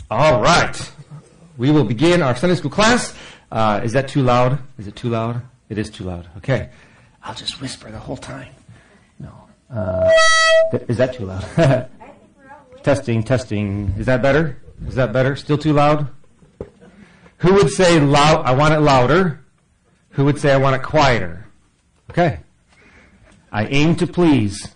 All right. We will begin our Sunday school class. Is that too loud? Is it too loud? It is too loud. Okay. I'll just whisper the whole time. No. Is that too loud? Testing, testing. Is that better? Is that better? Still too loud? Who would say loud? I want it louder. Who would say I want it quieter? Okay. I aim to please.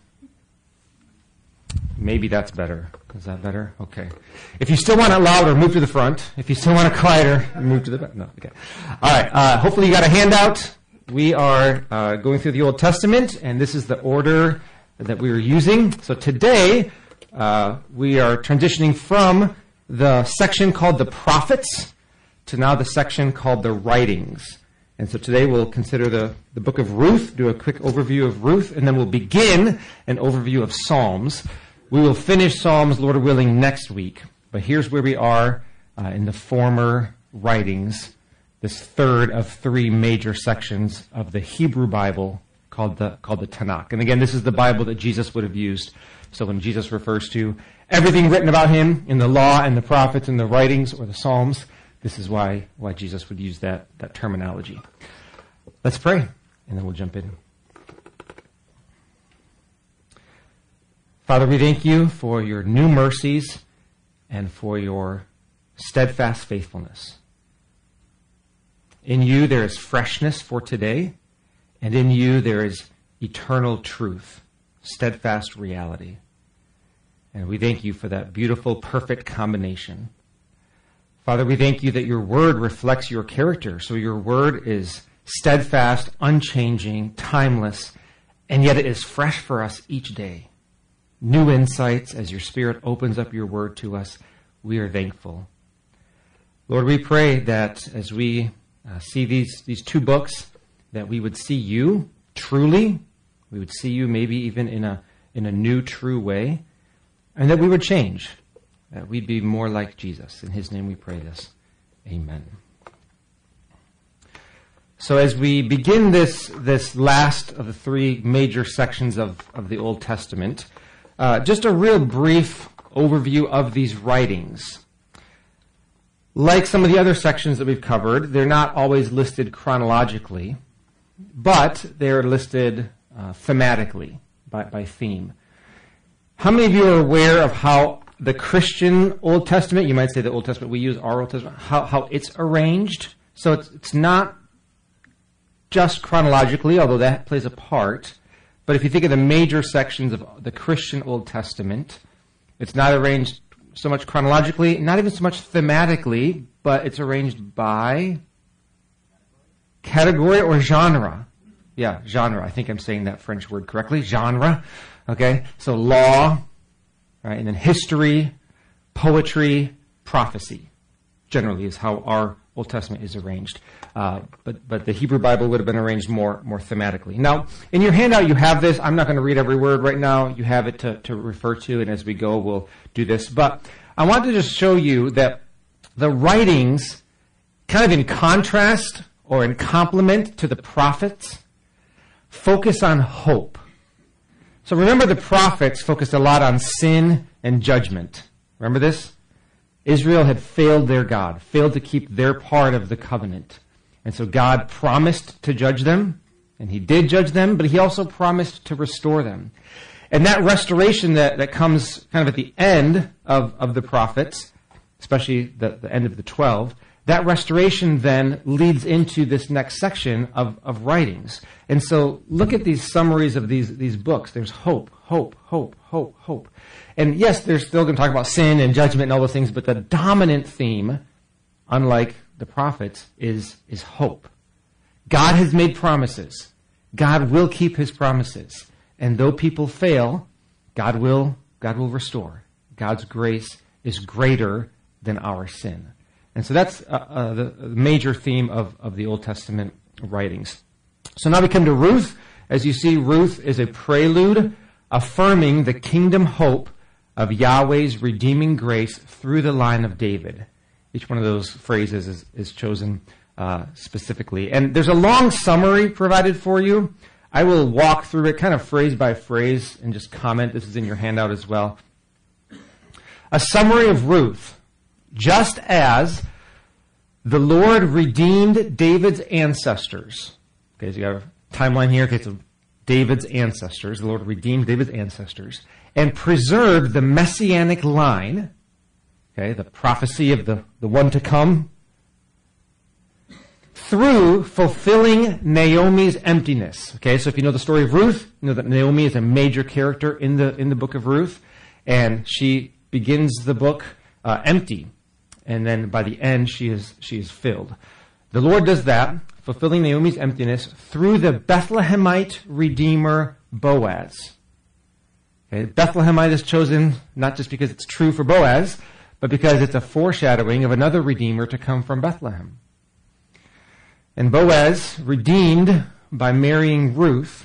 Maybe that's better. Is that better? Okay. If you still want it louder, move to the front. If you still want it quieter, move to the back. No, okay. All right. Hopefully you got a handout. We are going through the Old Testament, and this is the order that we are using. So today, we are transitioning from the section called the Prophets to now the section called the Writings. And so today we'll consider the book of Ruth, do a quick overview of Ruth, and then we'll begin an overview of Psalms. We will finish Psalms, Lord willing, next week. But here's where we are in the former writings, this third of three major sections of the Hebrew Bible called the Tanakh. And again, this is the Bible that Jesus would have used. So when Jesus refers to everything written about him in the law and the prophets and the writings or the Psalms, this is why Jesus would use that terminology. Let's pray, and then we'll jump in. Father, we thank you for your new mercies and for your steadfast faithfulness. In you there is freshness for today, and in you there is eternal truth, steadfast reality. And we thank you for that beautiful, perfect combination. Father, we thank you that your word reflects your character. So your word is steadfast, unchanging, timeless, and yet it is fresh for us each day. New insights as your Spirit opens up your word to us. We are thankful. Lord, we pray that as we see these two books, that we would see you truly. We would see you maybe even in a new, true way, and that we would change. That we'd be more like Jesus. In his name we pray this. Amen. So as we begin this last of the three major sections of the Old Testament, just a real brief overview of these writings. Like some of the other sections that we've covered, they're not always listed chronologically, but they're listed thematically, by theme. How many of you are aware of how the Christian Old Testament, you might say the Old Testament we use, our Old Testament, how it's arranged? So it's not just chronologically, although that plays a part. But if you think of the major sections of the Christian Old Testament, it's not arranged so much chronologically, not even so much thematically, but it's arranged by category or genre. Yeah, genre. I think I'm saying that French word correctly. Genre. Okay? So law, right? And then history, poetry, prophecy, generally is how our Old Testament is arranged. But the Hebrew Bible would have been arranged more thematically. Now, in your handout, you have this. I'm not going to read every word right now. You have it to refer to, and as we go, we'll do this. But I want to just show you that the writings, kind of in contrast or in complement to the prophets, focus on hope. So remember, the prophets focused a lot on sin and judgment. Remember this? Israel had failed their God, failed to keep their part of the covenant. And so God promised to judge them, and he did judge them, but he also promised to restore them. And that restoration that comes kind of at the end of the prophets, especially the end of the 12, that restoration then leads into this next section of writings. And so look at these summaries of these books. There's hope, hope, hope, hope, hope. And yes, they're still going to talk about sin and judgment and all those things, but the dominant theme, unlike the prophets, is hope. God has made promises. God will keep his promises. And though people fail, God will restore. God's grace is greater than our sin. And so that's the major theme of the Old Testament writings. So now we come to Ruth. As you see, Ruth is a prelude affirming the kingdom hope of Yahweh's redeeming grace through the line of David. Each one of those phrases is chosen specifically. And there's a long summary provided for you. I will walk through it kind of phrase by phrase and just comment. This is in your handout as well. A summary of Ruth. Just as the Lord redeemed David's ancestors. Okay, so you got a timeline here. Okay, so David's ancestors. The Lord redeemed David's ancestors and preserved the messianic line. Okay, the prophecy of the one to come. Through fulfilling Naomi's emptiness. Okay, so if you know the story of Ruth, you know that Naomi is a major character in the book of Ruth, and she begins the book empty, and then by the end she is filled. The Lord does that, fulfilling Naomi's emptiness through the Bethlehemite redeemer Boaz. Okay, Bethlehemite is chosen not just because it's true for Boaz, but because it's a foreshadowing of another redeemer to come from Bethlehem. And Boaz redeemed by marrying Ruth.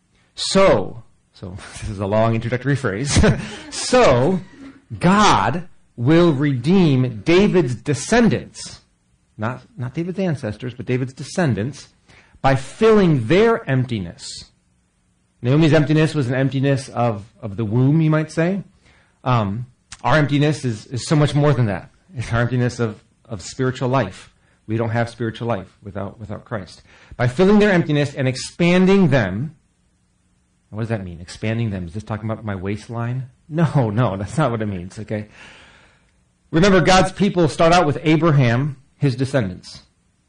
So this is a long introductory phrase. So God will redeem David's descendants, not David's ancestors, but David's descendants, by filling their emptiness. Naomi's emptiness was an emptiness of the womb, you might say. Our emptiness is so much more than that. It's our emptiness of spiritual life. We don't have spiritual life without Christ. By filling their emptiness and expanding them. What does that mean? Expanding them. Is this talking about my waistline? No, that's not what it means, okay? Remember, God's people start out with Abraham, his descendants.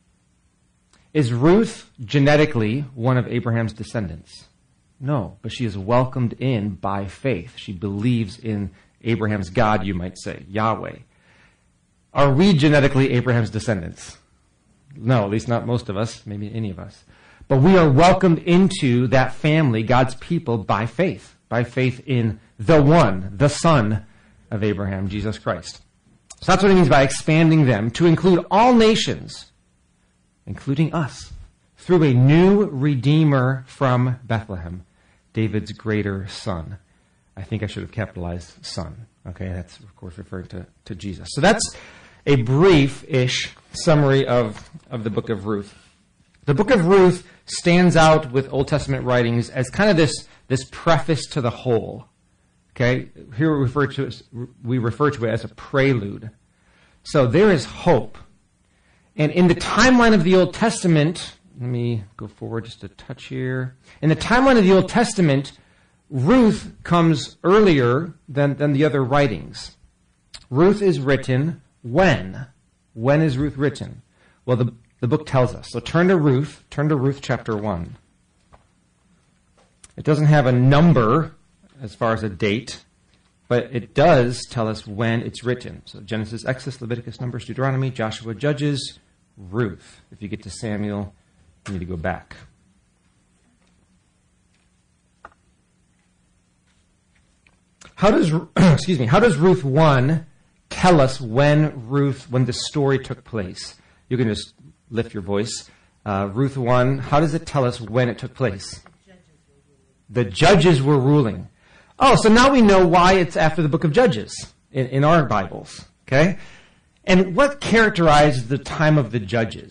Is Ruth genetically one of Abraham's descendants? No, but she is welcomed in by faith. She believes in Abraham's God, you might say, Yahweh. Are we genetically Abraham's descendants? No, at least not most of us, maybe any of us. But we are welcomed into that family, God's people, by faith in the one, the Son of Abraham, Jesus Christ. So that's what it means by expanding them to include all nations, including us, through a new Redeemer from Bethlehem, David's greater son. I think I should have capitalized son. Okay, that's, of course, referring to Jesus. So that's a brief-ish summary of the book of Ruth. The book of Ruth stands out with Old Testament writings as kind of this preface to the whole. Okay, here we refer to it as a prelude. So there is hope. And in the timeline of the Old Testament, let me go forward just a touch here. In the timeline of the Old Testament, Ruth comes earlier than the other writings. Ruth is written when? When is Ruth written? Well, the book tells us. So turn to Ruth chapter 1. It doesn't have a number as far as a date, but it does tell us when it's written. So Genesis, Exodus, Leviticus, Numbers, Deuteronomy, Joshua, Judges, Ruth. If you get to Samuel, you need to go back. How does Ruth 1 tell us when the story took place? You can just lift your voice. Ruth 1, how does it tell us when it took place? The judges were ruling. Oh, so now we know why it's after the book of Judges in our Bibles. Okay? And what characterized the time of the judges?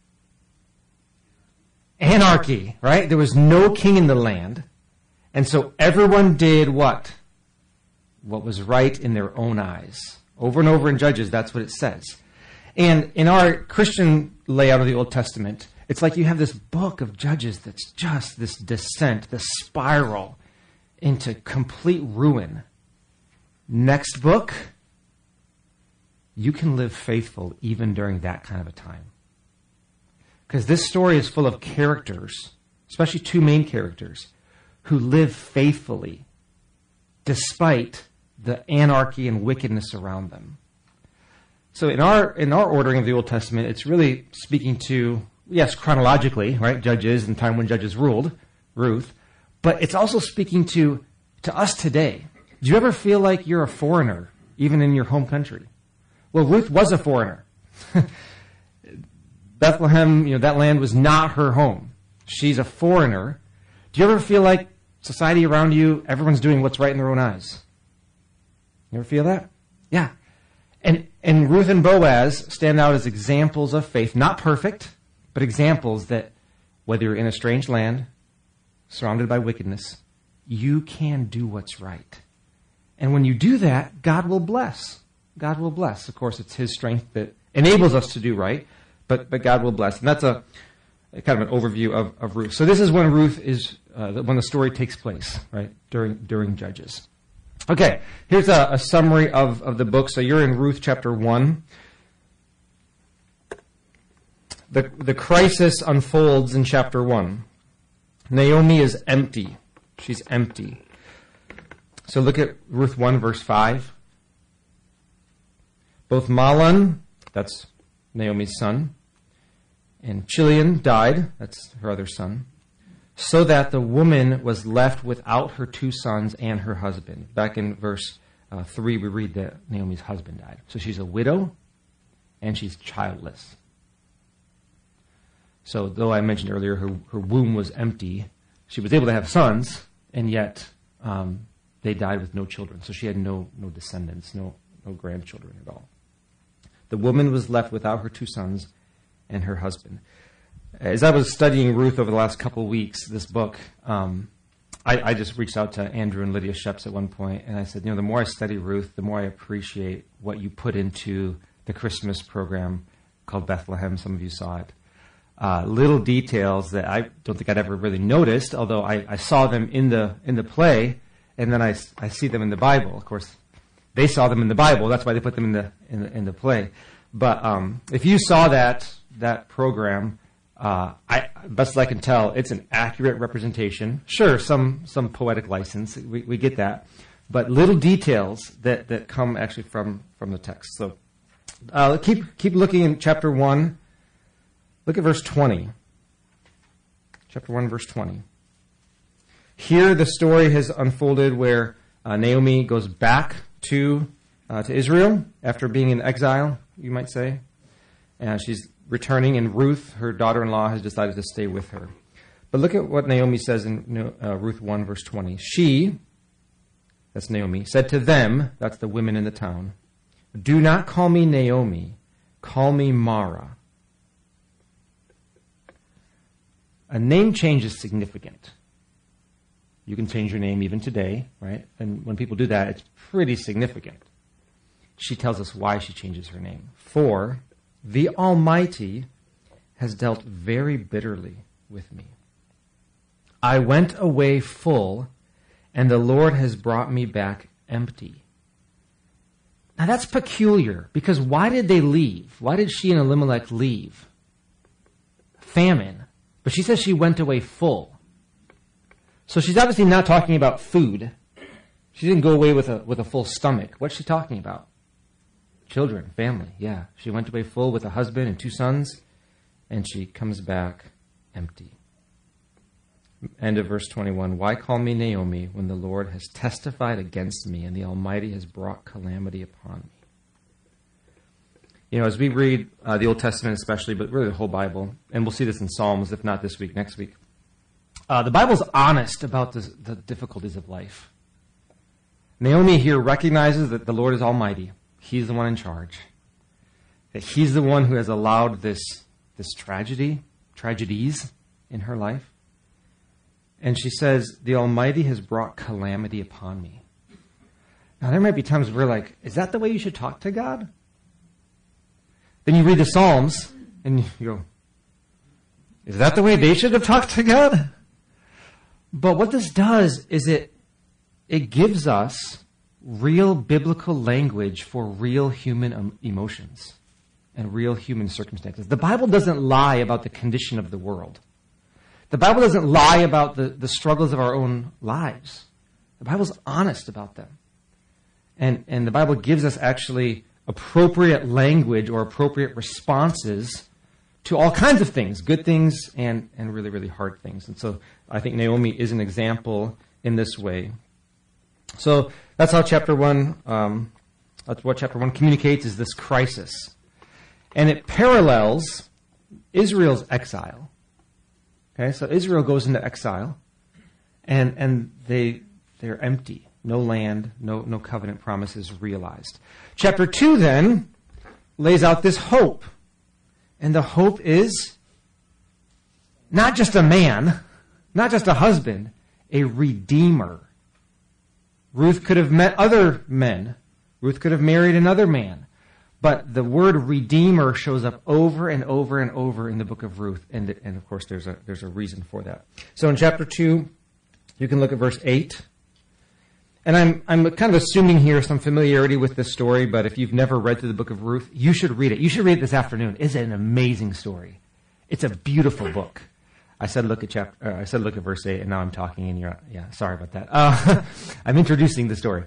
Anarchy, right? There was no king in the land. And so everyone did what? What was right in their own eyes. Over and over in Judges, that's what it says. And in our Christian layout of the Old Testament, it's like you have this book of Judges that's just this descent, this spiral into complete ruin. Next book, you can live faithful even during that kind of a time. Because this story is full of characters, especially two main characters, who live faithfully despite the anarchy and wickedness around them. So in our ordering of the Old Testament, it's really speaking to, yes, chronologically, right, Judges and time when Judges ruled, Ruth, but it's also speaking to us today. Do you ever feel like you're a foreigner, even in your home country? Well, Ruth was a foreigner. Bethlehem, that land was not her home. She's a foreigner. Do you ever feel like society around you, everyone's doing what's right in their own eyes? You ever feel that? Yeah. And Ruth and Boaz stand out as examples of faith. Not perfect, but examples that whether you're in a strange land, surrounded by wickedness, you can do what's right. And when you do that, God will bless. God will bless. Of course, it's his strength that enables us to do right, but God will bless. And that's a kind of an overview of Ruth. So this is when Ruth is, when the story takes place, right, during Judges. Okay, here's a summary of the book. So you're in Ruth chapter 1. The crisis unfolds in chapter 1. Naomi is empty. She's empty. So look at Ruth 1, verse 5. Both Mahlon, that's Naomi's son, and Chilion died, that's her other son, so that the woman was left without her 2 sons and her husband. Back in verse 3, we read that Naomi's husband died. So she's a widow, and she's childless. So though I mentioned earlier her womb was empty, she was able to have sons, and yet they died with no children. So she had no descendants, no grandchildren at all. The woman was left without her 2 sons and her husband. As I was studying Ruth over the last couple of weeks, this book, I just reached out to Andrew and Lydia Sheps at one point, and I said, the more I study Ruth, the more I appreciate what you put into the Christmas program called Bethlehem. Some of you saw it. Little details that I don't think I'd ever really noticed, although I saw them in the play, and then I see them in the Bible. Of course, they saw them in the Bible. That's why they put them in the play. But if you saw that program, best as I can tell, it's an accurate representation. Sure, some poetic license, we get that, but little details that come actually from the text. So keep looking in chapter 1. Look at verse 20. Chapter 1, verse 20. Here the story has unfolded where Naomi goes back to Israel after being in exile, you might say. And she's returning, and Ruth, her daughter-in-law, has decided to stay with her. But look at what Naomi says in Ruth 1, verse 20. She, that's Naomi, said to them, that's the women in the town, "Do not call me Naomi, call me Mara." A name change is significant. You can change your name even today, right? And when people do that, it's pretty significant. She tells us why she changes her name. For the Almighty has dealt very bitterly with me. I went away full, and the Lord has brought me back empty. Now that's peculiar, because why did they leave? Why did she and Elimelech leave? Famine. But she says she went away full. So she's obviously not talking about food. She didn't go away with a full stomach. What's she talking about? Children, family, yeah. She went away full with a husband and 2 sons, and she comes back empty. End of verse 21. Why call me Naomi when the Lord has testified against me and the Almighty has brought calamity upon me? As we read the Old Testament especially, but really the whole Bible, and we'll see this in Psalms, if not this week, next week, the Bible's honest about the difficulties of life. Naomi here recognizes that the Lord is almighty. He's the one in charge. That he's the one who has allowed this tragedies in her life. And she says, the Almighty has brought calamity upon me. Now, there might be times where we're like, is that the way you should talk to God? Then you read the Psalms, and you go, is that the way they should have talked to God? But what this does is it gives us real biblical language for real human emotions and real human circumstances. The Bible doesn't lie about the condition of the world. The Bible doesn't lie about the struggles of our own lives. The Bible's honest about them. And the Bible gives us actually appropriate language or appropriate responses to all kinds of things, good things and really, really hard things. And so I think Naomi is an example in this way. So that's how chapter 1, that's what chapter 1 communicates, is this crisis. And it parallels Israel's exile. Okay, so Israel goes into exile, and they're empty. No land, no covenant promises realized. Chapter 2 then lays out this hope. And the hope is not just a man, not just a husband, a redeemer. Ruth could have met other men Ruth could have married another man. But the word redeemer shows up over and over and over in the book of Ruth. And of course, there's a reason for that. So in chapter 2, you can look at verse 8. And I'm kind of assuming here some familiarity with this story, but if you've never read through the book of Ruth, you should read it. You should read it this afternoon. It's an amazing story. It's a beautiful book. I said look at verse 8, and now I'm talking, and sorry about that. I'm introducing the story.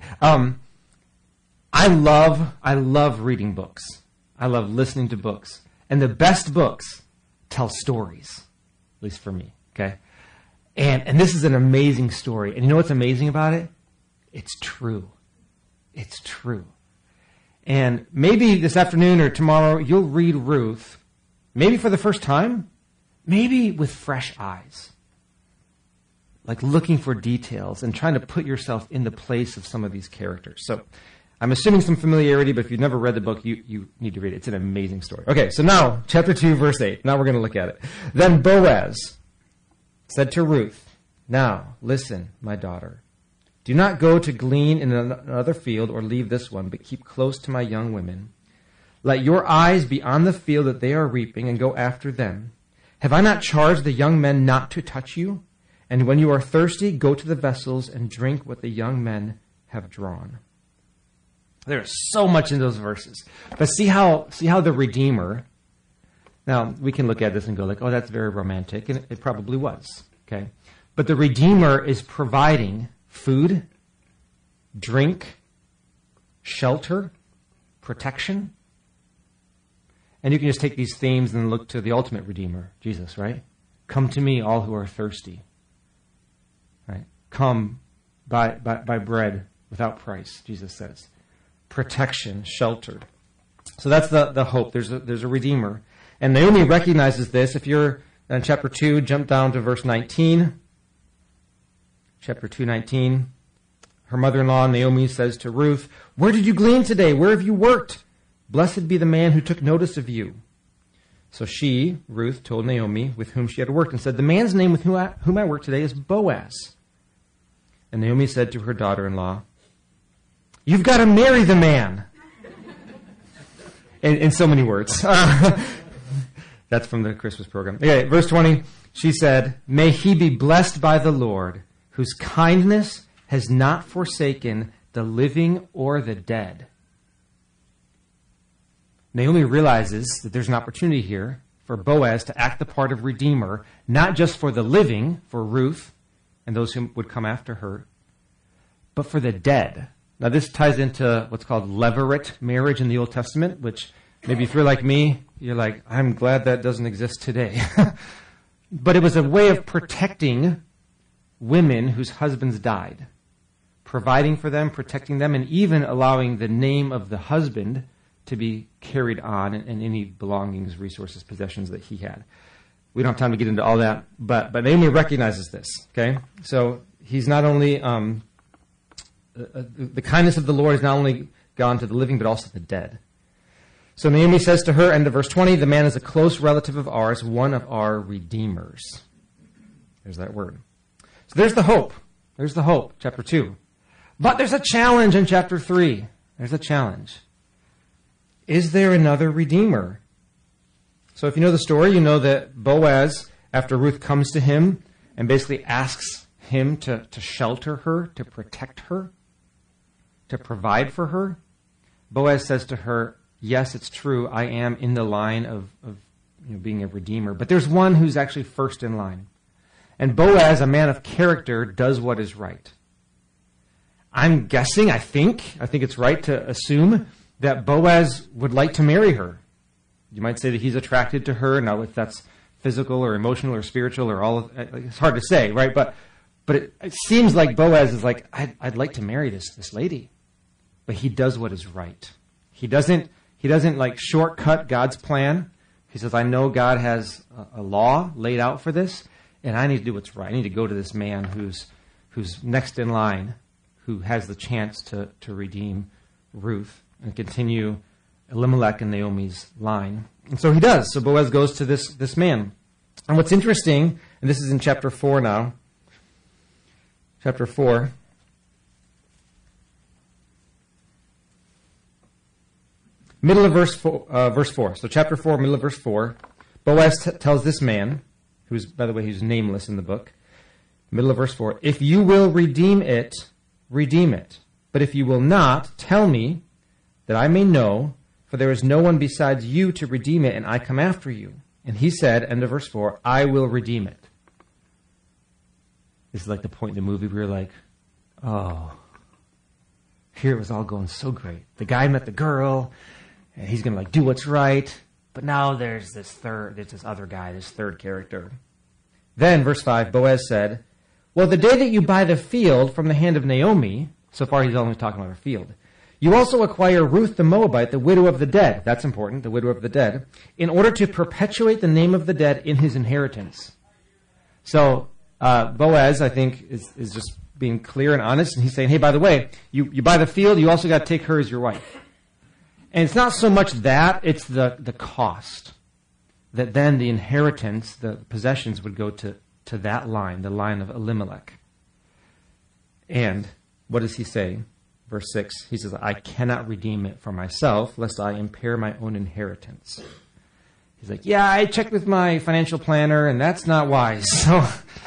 I love reading books. I love listening to books. And the best books tell stories, at least for me, okay? And this is an amazing story. And you know what's amazing about it? It's true. It's true. And maybe this afternoon or tomorrow, you'll read Ruth, maybe for the first time, maybe with fresh eyes. Like looking for details and trying to put yourself in the place of some of these characters. So I'm assuming some familiarity, but if you've never read the book, you need to read it. It's an amazing story. Okay, so now, chapter 2, verse 8. Now we're going to look at it. Then Boaz said to Ruth, "Now, listen, my daughter. Do not go to glean in another field or leave this one, but keep close to my young women. Let your eyes be on the field that they are reaping and go after them. Have I not charged the young men not to touch you? And when you are thirsty, go to the vessels and drink what the young men have drawn." There's so much in those verses. But see how the Redeemer, now we can look at this and go like, oh, that's very romantic, and it probably was, okay? But the Redeemer is providing food, drink, shelter, protection. And you can just take these themes and look to the ultimate Redeemer, Jesus, right? Come to me, all who are thirsty. Right? Come, buy bread without price, Jesus says. Protection, shelter. So that's the hope. There's a Redeemer. And Naomi recognizes this. If you're in chapter 2, jump down to verse 19. Chapter 2:19. Her mother-in-law, Naomi, says to Ruth, "Where did you glean today? Where have you worked? Blessed be the man who took notice of you." So she, Ruth, told Naomi with whom she had worked and said, "The man's name with whom I work today is Boaz." And Naomi said to her daughter-in-law, "You've got to marry the man." In so many words. That's from the Christmas program. Okay, verse 20, she said, "May he be blessed by the Lord, whose kindness has not forsaken the living or the dead." Naomi realizes that there's an opportunity here for Boaz to act the part of Redeemer, not just for the living, for Ruth and those who would come after her, but for the dead. Now, this ties into what's called levirate marriage in the Old Testament, which maybe if you're like me, you're like, I'm glad that doesn't exist today. But it was a way of protecting women whose husbands died, providing for them, protecting them, and even allowing the name of the husband to be carried on and any belongings, resources, possessions that he had. We don't have time to get into all that, but Naomi recognizes this, okay? So he's not only... the kindness of the Lord has not only gone to the living, but also the dead. So Naomi says to her, end of verse 20, "The man is a close relative of ours, one of our redeemers." There's that word. So there's the hope. There's the hope, chapter 2. But there's a challenge in chapter 3. There's a challenge. Is there another redeemer? So if you know the story, you know that Boaz, after Ruth comes to him and basically asks him to shelter her, to protect her, to provide for her, Boaz says to her, yes, it's true, I am in the line of being a redeemer, but there's one who's actually first in line. And Boaz, a man of character, does what is right. I'm guessing, I think it's right to assume that Boaz would like to marry her. You might say that he's attracted to her. Now, if that's physical or emotional or spiritual or all of it, it's hard to say, right? But it seems like Boaz is like, I'd like to marry this lady. But he does what is right. He doesn't like shortcut God's plan. He says, I know God has a law laid out for this, and I need to do what's right. I need to go to this man who's next in line, who has the chance to redeem Ruth and continue Elimelech and Naomi's line. And so he does. So Boaz goes to this man. And what's interesting, and this is in chapter 4 now, chapter 4, Middle of verse 4. So chapter 4, middle of verse 4. Boaz tells this man, who's, by the way, who's nameless in the book, middle of verse 4, if you will redeem it, redeem it. But if you will not, tell me that I may know, for there is no one besides you to redeem it, and I come after you. And he said, end of verse 4, I will redeem it. This is like the point in the movie where you're like, oh, here it was all going so great. The guy met the girl, and he's going to do what's right. But now there's this other guy, this third character. Then, verse 5, Boaz said, well, the day that you buy the field from the hand of Naomi, so far he's only talking about her field, you also acquire Ruth the Moabite, the widow of the dead. That's important, the widow of the dead, in order to perpetuate the name of the dead in his inheritance. So Boaz, I think, is just being clear and honest, and he's saying, hey, by the way, you buy the field, you also got to take her as your wife. And it's not so much that, it's the cost. That then the inheritance, the possessions would go to that line, the line of Elimelech. And what does he say? Verse 6, he says, I cannot redeem it for myself, lest I impair my own inheritance. He's like, yeah, I checked with my financial planner, and that's not wise. So,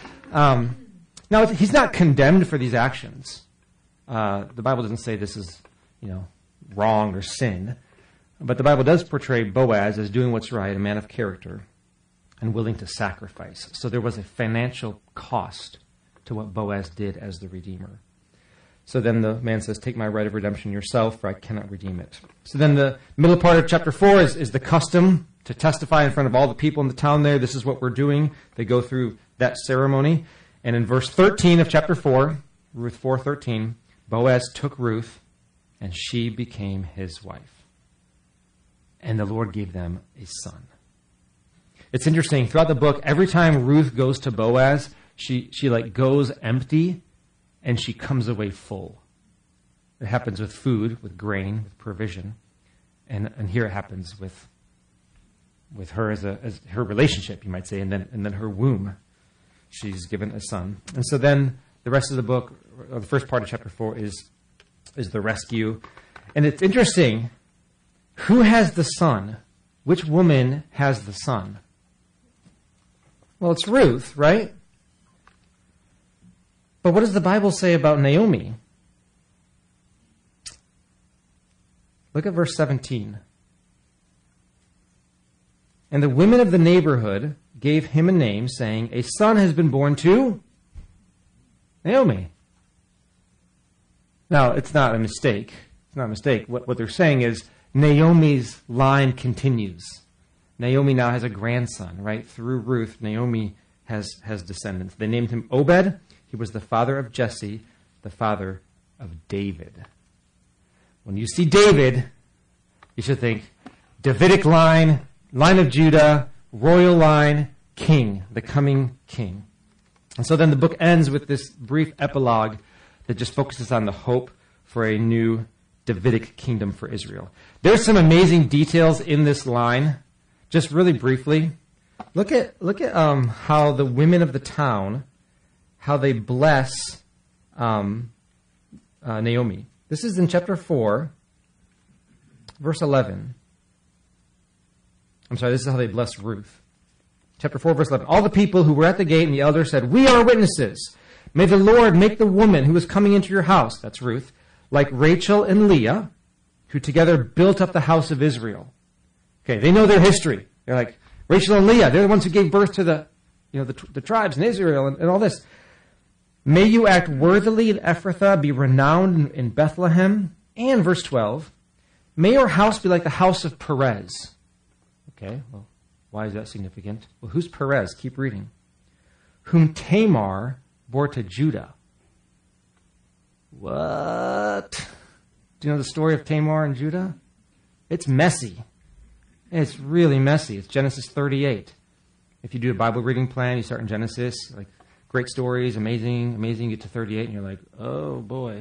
now, he's not condemned for these actions. The Bible doesn't say this is, wrong or sin. But the Bible does portray Boaz as doing what's right, a man of character, and willing to sacrifice. So there was a financial cost to what Boaz did as the Redeemer. So then the man says, take my right of redemption yourself, for I cannot redeem it. So then the middle part of chapter 4 is the custom to testify in front of all the people in the town there. This is what we're doing. They go through that ceremony. And in verse 13 of chapter 4, Ruth 4:13, Boaz took Ruth, and she became his wife. And the Lord gave them a son. It's interesting. Throughout the book, every time Ruth goes to Boaz, she goes empty, and she comes away full. It happens with food, with grain, with provision. And here it happens with her as her relationship, you might say, and then her womb. She's given a son. And so then the rest of the book, or the first part of chapter 4, is the rescue. And it's interesting. Who has the son? Which woman has the son? Well, it's Ruth, right? But what does the Bible say about Naomi? Look at verse 17. And the women of the neighborhood gave him a name, saying, a son has been born to Naomi. Now, it's not a mistake. It's not a mistake. What they're saying is Naomi's line continues. Naomi now has a grandson, right? Through Ruth, Naomi has descendants. They named him Obed. He was the father of Jesse, the father of David. When you see David, you should think Davidic line of Judah, royal line, king, the coming king. And so then the book ends with this brief epilogue that just focuses on the hope for a new Davidic kingdom for Israel. There's some amazing details in this line. Just really briefly, look at how the women of the town, how they bless Naomi. This is in chapter 4, verse 11. I'm sorry, this is how they bless Ruth. Chapter 4, verse 11. All the people who were at the gate and the elders said, we are witnesses. May the Lord make the woman who is coming into your house, that's Ruth, like Rachel and Leah, who together built up the house of Israel. Okay, they know their history. They're like, Rachel and Leah, they're the ones who gave birth to the tribes in Israel and all this. May you act worthily in Ephrathah, be renowned in Bethlehem. And verse 12, may your house be like the house of Perez. Okay, well, why is that significant? Well, who's Perez? Keep reading. Whom Tamar bore to Judah. What? Do you know the story of Tamar and Judah? It's messy. It's really messy. It's Genesis 38. If you do a Bible reading plan, you start in Genesis, like great stories, amazing, you get to 38, and you're like, oh boy.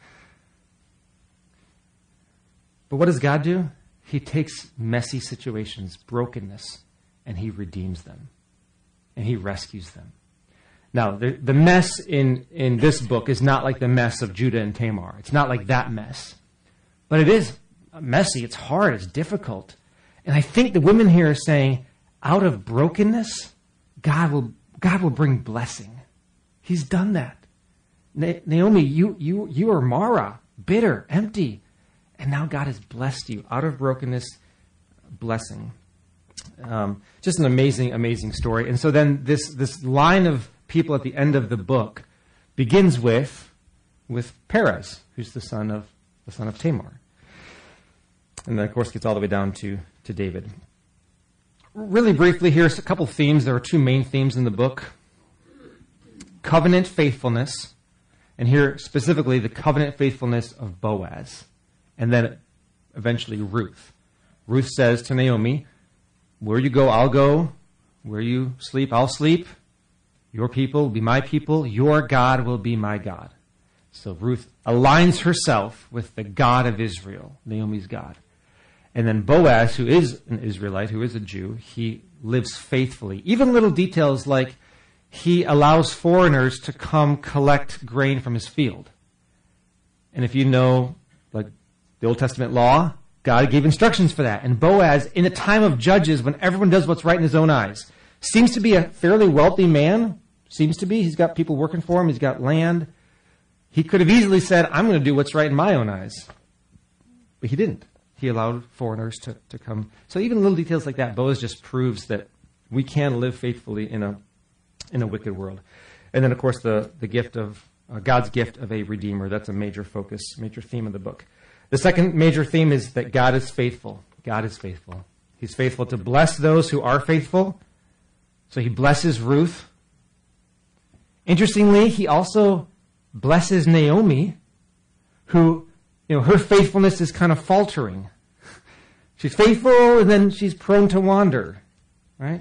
But what does God do? He takes messy situations, brokenness, and he redeems them. And he rescues them. Now, the mess in this book is not like the mess of Judah and Tamar. It's not like that mess. But it is messy, it's hard, it's difficult. And I think the women here are saying, out of brokenness, God will bring blessing. He's done that. Naomi, you are Mara, bitter, empty. And now God has blessed you. Out of brokenness, blessing. Just an amazing, amazing story. And so then this line of people at the end of the book begins with Perez, who's the son of Tamar. And then, of course, gets all the way down to David. Really briefly, here's a couple themes. There are two main themes in the book. Covenant faithfulness, and here specifically the covenant faithfulness of Boaz. And then eventually Ruth. Ruth says to Naomi, where you go, I'll go. Where you sleep, I'll sleep. Your people will be my people. Your God will be my God. So Ruth aligns herself with the God of Israel, Naomi's God. And then Boaz, who is an Israelite, who is a Jew, he lives faithfully. Even little details like he allows foreigners to come collect grain from his field. And if you know, like the Old Testament law, God gave instructions for that. And Boaz, in a time of judges, when everyone does what's right in his own eyes, seems to be a fairly wealthy man. Seems to be. He's got people working for him. He's got land. He could have easily said, I'm going to do what's right in my own eyes. But he didn't. He allowed foreigners to come. So even little details like that, Boaz just proves that we can live faithfully in a wicked world. And then, of course, the gift of God's gift of a redeemer. That's a major focus, major theme of the book. The second major theme is that God is faithful. God is faithful. He's faithful to bless those who are faithful. So he blesses Ruth. Interestingly, he also blesses Naomi, who, her faithfulness is kind of faltering. She's faithful, and then she's prone to wander, right?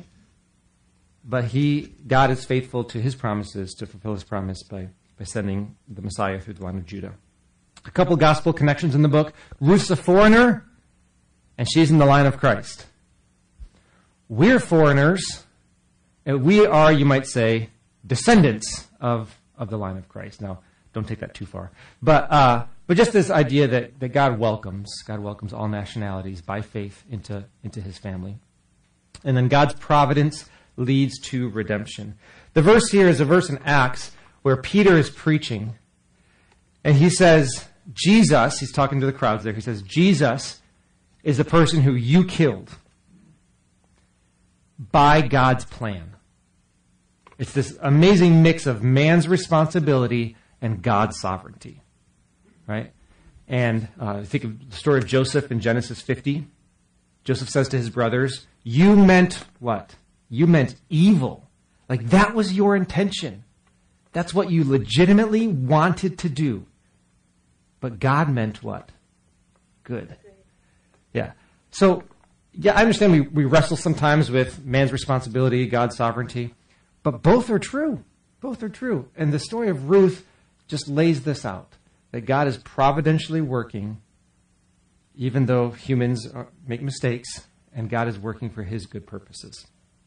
But God is faithful to his promises, to fulfill his promise by sending the Messiah through the line of Judah. A couple gospel connections in the book. Ruth's a foreigner, and she's in the line of Christ. We're foreigners, and we are, you might say, descendants of the line of Christ. Now, don't take that too far. But just this idea that God welcomes all nationalities by faith into his family. And then God's providence leads to redemption. The verse here is a verse in Acts where Peter is preaching, and he says, Jesus, he's talking to the crowds there, he says, Jesus is the person who you killed by God's plan. It's this amazing mix of man's responsibility and God's sovereignty, right? And think of the story of Joseph in Genesis 50. Joseph says to his brothers, you meant what? You meant evil. Like that was your intention. That's what you legitimately wanted to do. But God meant what? Good. Yeah. So, yeah, I understand we wrestle sometimes with man's responsibility, God's sovereignty. But both are true. Both are true. And the story of Ruth just lays this out. That God is providentially working, even though humans make mistakes, and God is working for his good purposes.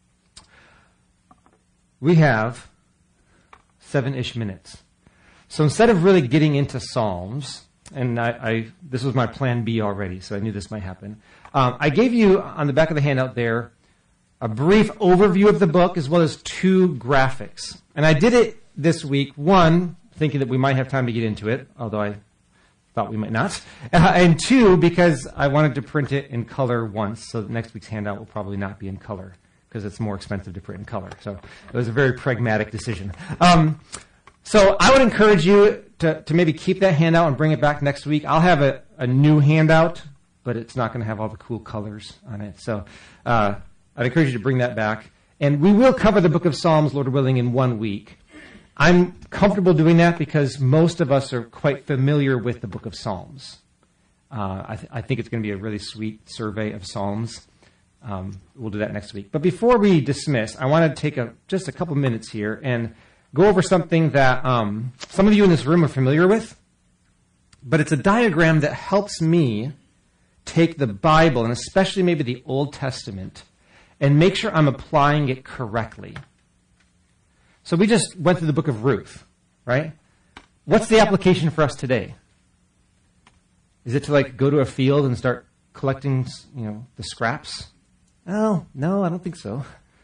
We have 7-ish minutes. So instead of really getting into Psalms, and this was my plan B already, so I knew this might happen. I gave you, on the back of the handout there, a brief overview of the book as well as 2 graphics. And I did it this week, one, thinking that we might have time to get into it, although I thought we might not. And 2, because I wanted to print it in color once, so next week's handout will probably not be in color, because it's more expensive to print in color. So it was a very pragmatic decision. So I would encourage you to maybe keep that handout and bring it back next week. I'll have a new handout, but it's not going to have all the cool colors on it. So I'd encourage you to bring that back. And we will cover the book of Psalms, Lord willing, in 1 week. I'm comfortable doing that because most of us are quite familiar with the book of Psalms. I think it's going to be a really sweet survey of Psalms. We'll do that next week. But before we dismiss, I want to take just a couple minutes here and go over something that some of you in this room are familiar with. But it's a diagram that helps me take the Bible, and especially maybe the Old Testament, and make sure I'm applying it correctly. So we just went through the book of Ruth, right? What's the application for us today? Is it to like go to a field and start collecting, the scraps? Oh, no, I don't think so.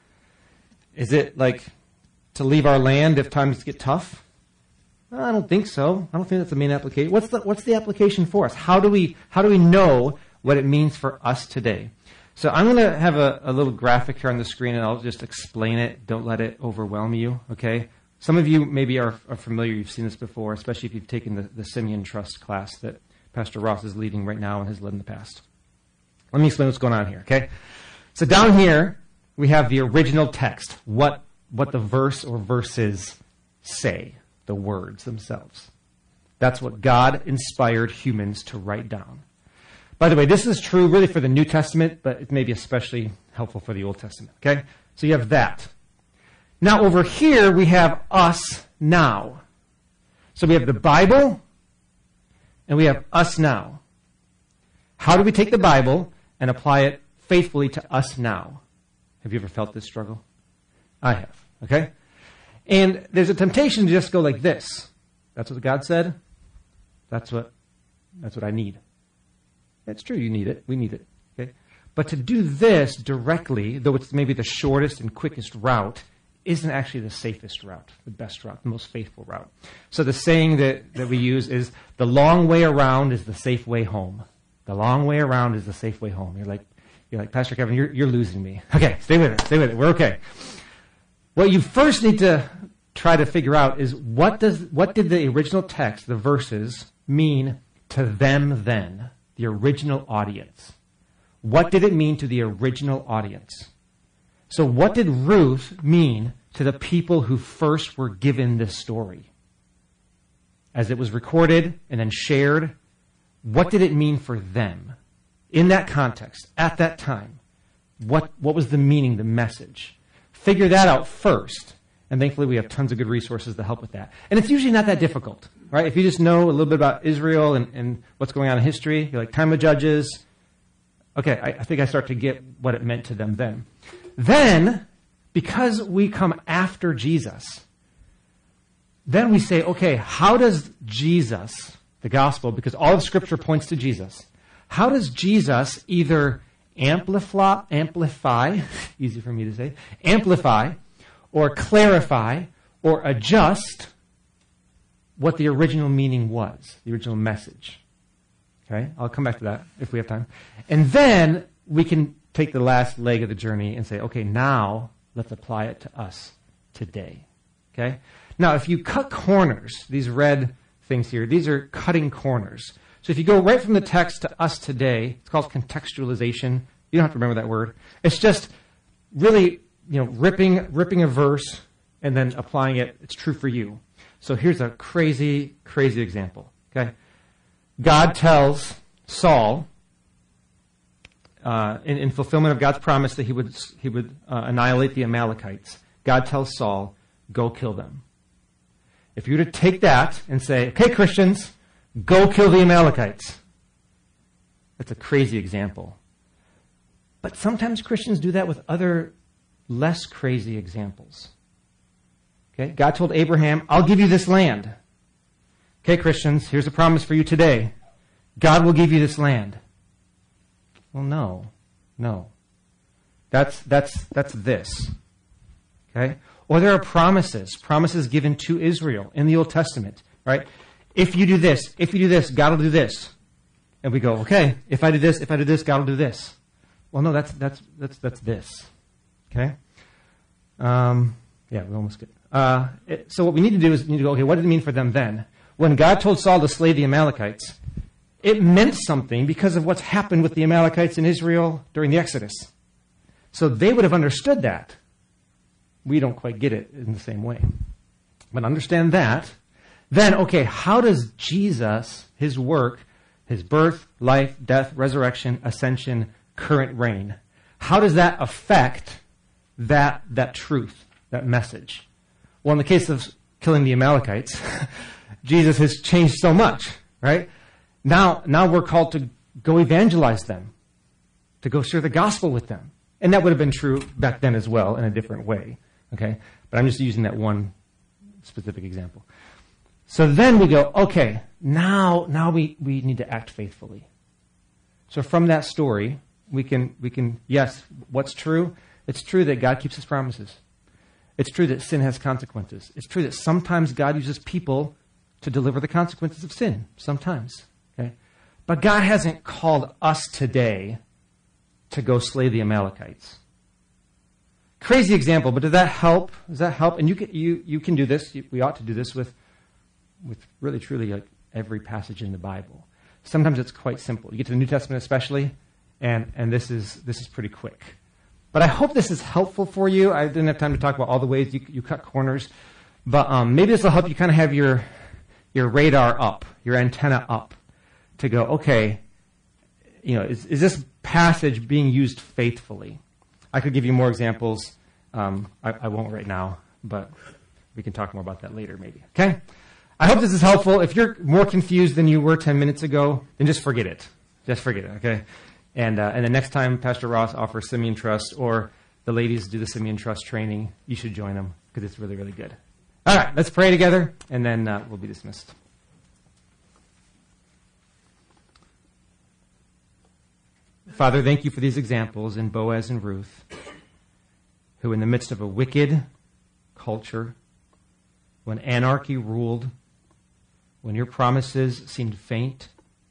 Is it like to leave our land if times get tough? I don't think so. I don't think that's the main application. What's the application for us? How do we know what it means for us today? So I'm going to have a little graphic here on the screen, and I'll just explain it. Don't let it overwhelm you, okay? Some of you maybe are familiar. You've seen this before, especially if you've taken the Simeon Trust class that Pastor Ross is leading right now and has led in the past. Let me explain what's going on here, okay? So down here, we have the original text, what the verse or verses say, the words themselves. That's what God inspired humans to write down. By the way, this is true really for the New Testament, but it may be especially helpful for the Old Testament, okay? So you have that. Now over here, we have us now. So we have the Bible, and we have us now. How do we take the Bible and apply it faithfully to us now? Have you ever felt this struggle? I have, okay? And there's a temptation to just go like this. That's what God said. That's what I need. It's true, you need it. We need it. Okay? But to do this directly, though it's maybe the shortest and quickest route, isn't actually the safest route, the best route, the most faithful route. So the saying that we use is, the long way around is the safe way home. The long way around is the safe way home. You're like, Pastor Kevin, you're losing me. Okay, stay with it. We're okay. What you first need to try to figure out is what did the original text, the verses, mean to them then? The original audience. What did it mean to the original audience? So what did Ruth mean to the people who first were given this story? As it was recorded and then shared, what did it mean for them? In that context, at that time, what was the meaning, the message? Figure that out first. And thankfully, we have tons of good resources to help with that. And it's usually not that difficult, right? If you just know a little bit about Israel and what's going on in history, you're like, time of Judges. Okay, I think I start to get what it meant to them then. Then, because we come after Jesus, then we say, okay, how does Jesus, the gospel, because all of Scripture points to Jesus, how does Jesus either amplify, easy for me to say, amplify, or clarify, or adjust what the original meaning was, the original message. Okay? I'll come back to that if we have time. And then we can take the last leg of the journey and say, okay, now let's apply it to us today. Okay? Now, if you cut corners, these red things here, these are cutting corners. So if you go right from the text to us today, it's called contextualization. You don't have to remember that word. It's just really ripping a verse and then applying it. It's true for you. So here's a crazy, crazy example. Okay, God tells Saul, in fulfillment of God's promise that he would annihilate the Amalekites. God tells Saul, "Go kill them." If you were to take that and say, "Okay, Christians, go kill the Amalekites," that's a crazy example. But sometimes Christians do that with other less crazy examples. Okay, God told Abraham, "I'll give you this land." Okay, Christians, here's a promise for you today. God will give you this land. Well, no. That's this. Okay? Or there are promises given to Israel in the Old Testament, right? If you do this, God will do this. And we go, okay, if I do this, God will do this. Well, no, that's this. Okay? We almost get so what we need to do is we need to go, okay, what did it mean for them then? When God told Saul to slay the Amalekites, it meant something because of what's happened with the Amalekites in Israel during the Exodus. So they would have understood that. We don't quite get it in the same way. But understand that. Then, okay, how does Jesus, his work, his birth, life, death, resurrection, ascension, current reign, how does that affect that truth, that message? Well, in the case of killing the Amalekites, Jesus has changed so much, right? Now we're called to go evangelize them, to go share the gospel with them. And that would have been true back then as well in a different way, okay? But I'm just using that one specific example. So then we go, okay, now we need to act faithfully. So from that story, we can, yes, what's true? It's true that God keeps his promises. It's true that sin has consequences. It's true that sometimes God uses people to deliver the consequences of sin. Sometimes. Okay? But God hasn't called us today to go slay the Amalekites. Crazy example, but does that help? Does that help? And you can do this. We ought to do this with really, truly like every passage in the Bible. Sometimes it's quite simple. You get to the New Testament especially, and this is pretty quick. But I hope this is helpful for you. I didn't have time to talk about all the ways you cut corners, but maybe this will help you kind of have your radar up, your antenna up, to go, okay, is this passage being used faithfully? I could give you more examples. I won't right now, but we can talk more about that later maybe. Okay? I hope this is helpful. If you're more confused than you were 10 minutes ago, then just forget it. Just forget it, okay? And the next time Pastor Ross offers Simeon Trust or the ladies do the Simeon Trust training, you should join them because it's really, really good. All right, let's pray together, and then we'll be dismissed. Father, thank you for these examples in Boaz and Ruth, who in the midst of a wicked culture, when anarchy ruled, when your promises seemed faint,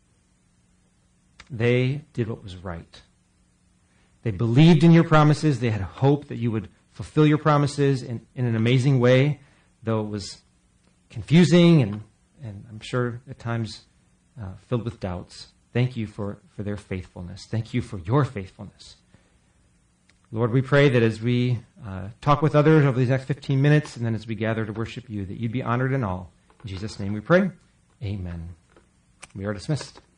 they did what was right. They believed in your promises. They had hope that you would fulfill your promises in an amazing way, though it was confusing and I'm sure at times filled with doubts. Thank you for their faithfulness. Thank you for your faithfulness. Lord, we pray that as we talk with others over these next 15 minutes and then as we gather to worship you, that you'd be honored in all. In Jesus' name we pray. Amen. We are dismissed.